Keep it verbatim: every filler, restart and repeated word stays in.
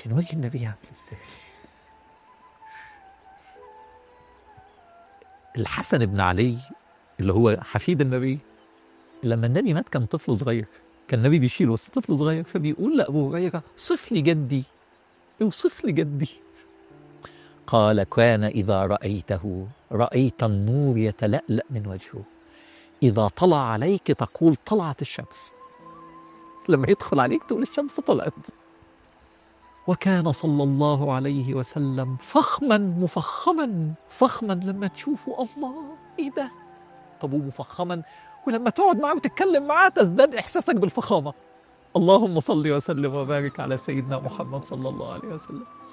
كان وجه النبي عامل ازاي؟ الحسن بن علي اللي هو حفيد النبي، لما النبي مات كان طفل صغير، كان النبي بيشيله بس طفل صغير، فبيقول لأبو هريرة صف لي جدي، اوصف لي جدي. قال كان إذا رأيته رأيت النور يتلألأ من وجهه، إذا طلع عليك تقول طلعت الشمس، لما يدخل عليك تقول الشمس طلعت. وكان صلى الله عليه وسلم فخما مفخما، فخما لما تشوفه الله إيه ده؟ طب ومفخما، ولما تقعد معاه وتتكلم معاه تزداد إحساسك بالفخامة. اللهم صل وسلم وبارك على سيدنا محمد صلى الله عليه وسلم.